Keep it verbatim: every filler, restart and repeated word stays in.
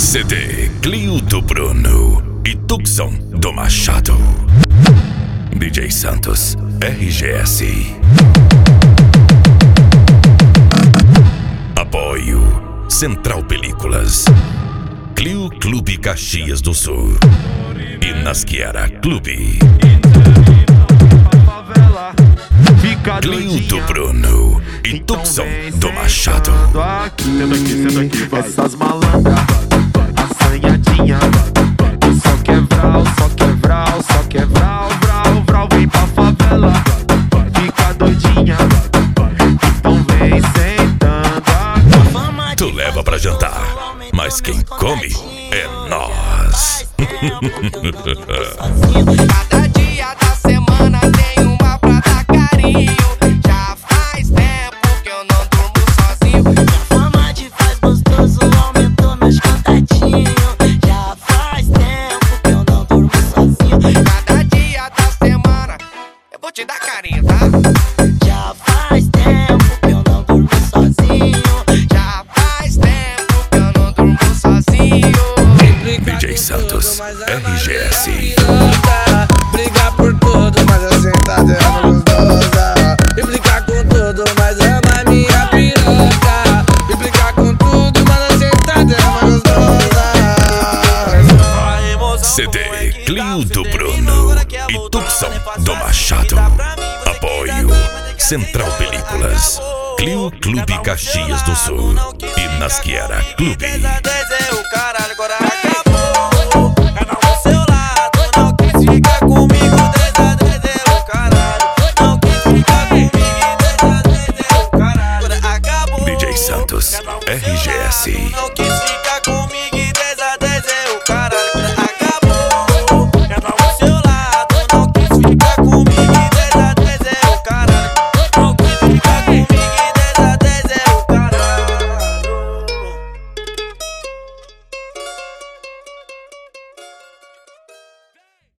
C D Clio do Bruno e Tucson do Machado. D J Santos, R G S. Apoio Central Películas, Clio Clube Caxias do Sul e Nasciara Clube. Clio do Bruno e Tucson do Machado. Senta aqui, senta aqui, vai. Essas malandras, assanhadinha, só quer vral, só quer vral, só quer vral, vral, vral. Vem pra favela, fica doidinha, então vem sentando. Tu leva pra jantar, mas quem come é nós. Cada dia da semana tem uma pra dar carinho. Já faz tempo que eu não durmo sozinho. Minha fama de faz gostoso aumentou meus contatinhos. Já faz tempo que eu não durmo sozinho. Cada dia da semana eu vou te dar carinho, tá? Já faz tempo que eu não durmo sozinho. Já faz tempo que eu não durmo sozinho. D J Santos, R G S. Brigar por tudo, mas a sentadela gostosa. E brigar com tudo, mas ama minha piroca. E brigar com tudo, mas a sentadela gostosa. C D Clio do Bruno e Tucson do Machado. Apoio Central Películas, Clio Clube Caxias do Sul e Nasciara Clube. O caralho agora acabou. Cada um ao seu lado, não quis ficar comigo. Desde a desde o caralho, não quis ficar comigo. Desde a desde o caralho, agora acabou. D J Santos, R G S. Não quis ficar comigo.